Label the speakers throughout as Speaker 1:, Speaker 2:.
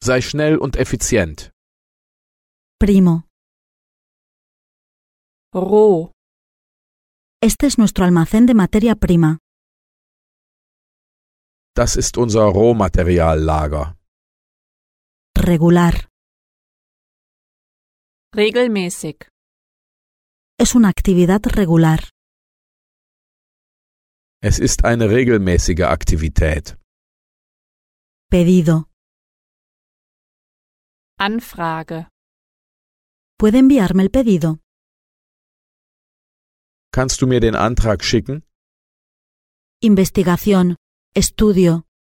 Speaker 1: Sei schnell und effizient.
Speaker 2: Primo.
Speaker 3: Roh.
Speaker 2: Este es nuestro almacén de materia prima.
Speaker 1: Das ist unser Rohmateriallager.
Speaker 2: Regular.
Speaker 3: Regelmäßig.
Speaker 2: Es una actividad regular.
Speaker 1: Es ist eine regelmäßige Aktivität.
Speaker 2: Pedido.
Speaker 3: Anfrage.
Speaker 2: ¿Puede enviarme el pedido?
Speaker 1: Kannst du mir den Antrag schicken?
Speaker 2: Investigación. Estudio.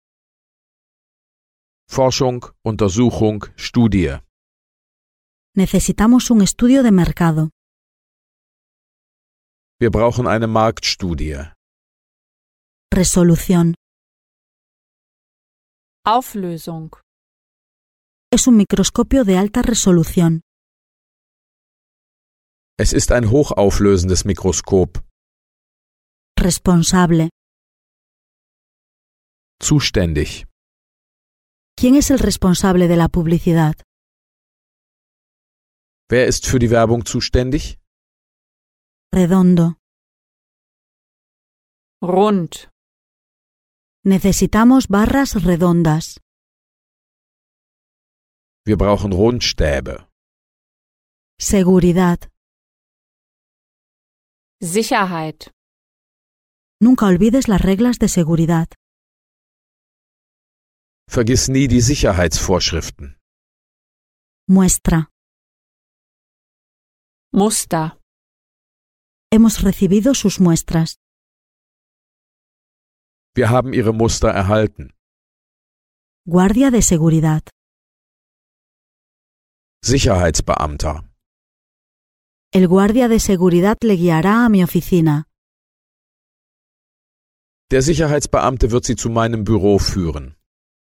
Speaker 1: Forschung, Untersuchung, Studie.
Speaker 2: Necesitamos un estudio de mercado.
Speaker 1: Wir brauchen eine Marktstudie.
Speaker 2: Resolución.
Speaker 3: Auflösung.
Speaker 2: Es un microscopio de alta resolución.
Speaker 1: Es ist ein hochauflösendes Mikroskop.
Speaker 2: Responsable.
Speaker 1: Zuständig.
Speaker 2: ¿Quién es el responsable de la publicidad?
Speaker 1: Wer ist für die Werbung zuständig?
Speaker 2: Redondo.
Speaker 3: Rund.
Speaker 2: Necesitamos barras redondas.
Speaker 1: Wir brauchen Rundstäbe.
Speaker 2: Seguridad.
Speaker 3: Sicherheit.
Speaker 2: Nunca olvides las reglas de seguridad.
Speaker 1: Vergiss nie die Sicherheitsvorschriften.
Speaker 2: Muestra.
Speaker 3: Muster.
Speaker 2: Hemos recibido sus muestras.
Speaker 1: Wir haben ihre Muster erhalten.
Speaker 2: Guardia de seguridad.
Speaker 1: Sicherheitsbeamter.
Speaker 2: El guardia de seguridad le guiará a mi oficina.
Speaker 1: Der Sicherheitsbeamte wird Sie zu meinem Büro führen.